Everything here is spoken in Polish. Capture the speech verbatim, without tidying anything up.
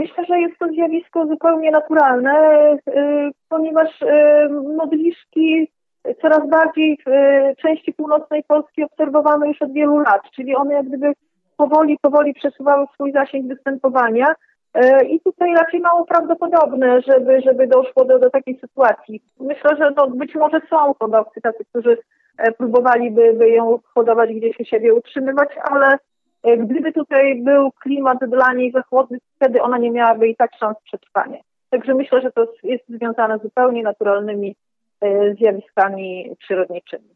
Myślę, że jest to zjawisko zupełnie naturalne, ponieważ modliszki coraz bardziej w części północnej Polski obserwowano już od wielu lat, czyli one jak gdyby powoli, powoli przesuwały swój zasięg występowania i tutaj raczej mało prawdopodobne, żeby, żeby doszło do, do takiej sytuacji. Myślę, że no, być może są hodowcy tacy, którzy próbowaliby by ją hodować gdzieś u siebie utrzymywać, ale gdyby tutaj był klimat dla niej zachodni, wtedy ona nie miałaby i tak szans przetrwania. Także myślę, że to jest związane z zupełnie naturalnymi zjawiskami przyrodniczymi.